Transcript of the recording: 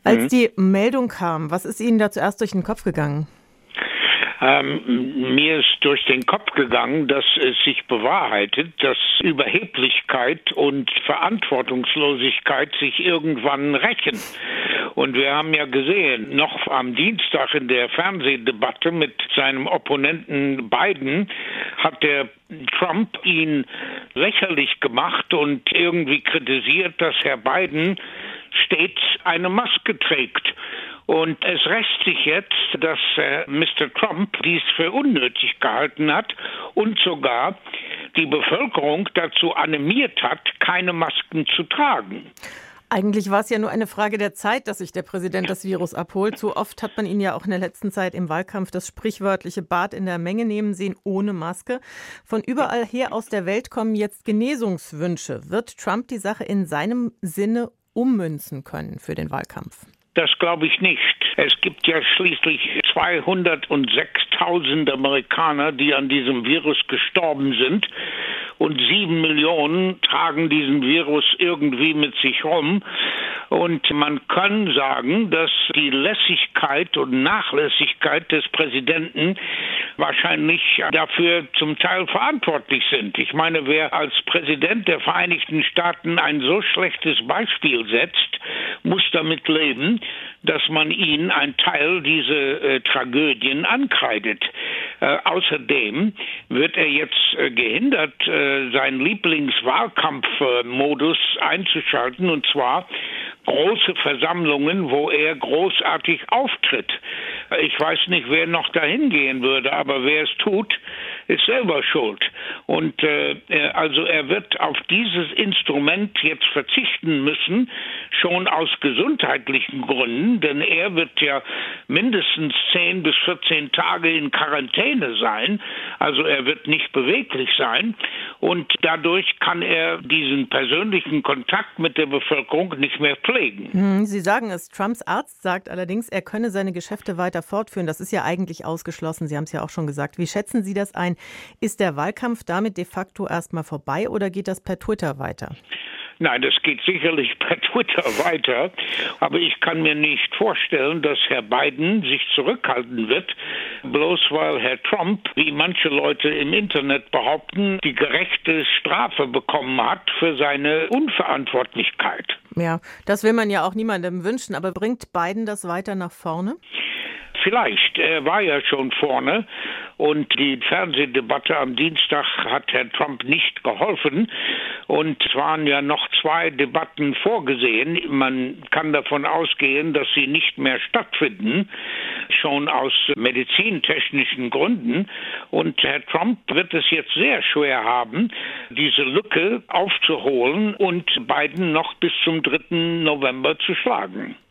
Als die Meldung kam, was ist Ihnen da zuerst durch den Kopf gegangen? Mir ist durch den Kopf gegangen, dass es sich bewahrheitet, dass Überheblichkeit und Verantwortungslosigkeit sich irgendwann rächen. Und wir haben ja gesehen, noch am Dienstag in der Fernsehdebatte mit seinem Opponenten Biden hat der Trump ihn lächerlich gemacht und irgendwie kritisiert, dass Herr Biden stets eine Maske trägt. Und es rächt sich jetzt, dass Mr. Trump dies für unnötig gehalten hat und sogar die Bevölkerung dazu animiert hat, keine Masken zu tragen. Eigentlich war es ja nur eine Frage der Zeit, dass sich der Präsident das Virus abholt. So oft hat man ihn ja auch in der letzten Zeit im Wahlkampf das sprichwörtliche Bad in der Menge nehmen sehen, ohne Maske. Von überall her aus der Welt kommen jetzt Genesungswünsche. Wird Trump die Sache in seinem Sinne ummünzen können für den Wahlkampf? Das glaube ich nicht. Es gibt ja schließlich 206.000 Amerikaner, die an diesem Virus gestorben sind. Und 7 Millionen tragen diesen Virus irgendwie mit sich rum. Und man kann sagen, dass die Lässigkeit und Nachlässigkeit des Präsidenten wahrscheinlich dafür zum Teil verantwortlich sind. Ich meine, wer als Präsident der Vereinigten Staaten ein so schlechtes Beispiel setzt, muss damit leben, dass man ihn einen Teil dieser Tragödien ankreidet. Außerdem wird er jetzt gehindert, seinen Lieblingswahlkampfmodus einzuschalten, und zwar große Versammlungen, wo er großartig auftritt. Ich weiß nicht, wer noch dahin gehen würde, aber wer es tut, ist selber schuld. Und also er wird auf dieses Instrument jetzt verzichten müssen, schon aus gesundheitlichen Gründen, denn er wird ja mindestens 10 bis 14 Tage in Quarantäne sein. Also er wird nicht beweglich sein. Und dadurch kann er diesen persönlichen Kontakt mit der Bevölkerung nicht mehr pflegen. Sie sagen es. Trumps Arzt sagt allerdings, er könne seine Geschäfte weiter fortführen. Das ist ja eigentlich ausgeschlossen. Sie haben es ja auch schon gesagt. Wie schätzen Sie das ein? Ist der Wahlkampf damit de facto erstmal vorbei oder geht das per Twitter weiter? Nein, das geht sicherlich per Twitter weiter, aber ich kann mir nicht vorstellen, dass Herr Biden sich zurückhalten wird, bloß weil Herr Trump, wie manche Leute im Internet behaupten, die gerechte Strafe bekommen hat für seine Unverantwortlichkeit. Ja, das will man ja auch niemandem wünschen, aber bringt Biden das weiter nach vorne? Vielleicht, er war ja schon vorne und die Fernsehdebatte am Dienstag hat Herrn Trump nicht geholfen und es waren ja noch 2 Debatten vorgesehen. Man kann davon ausgehen, dass sie nicht mehr stattfinden, schon aus medizintechnischen Gründen, und Herr Trump wird es jetzt sehr schwer haben, diese Lücke aufzuholen und Biden noch bis zum 3. November zu schlagen.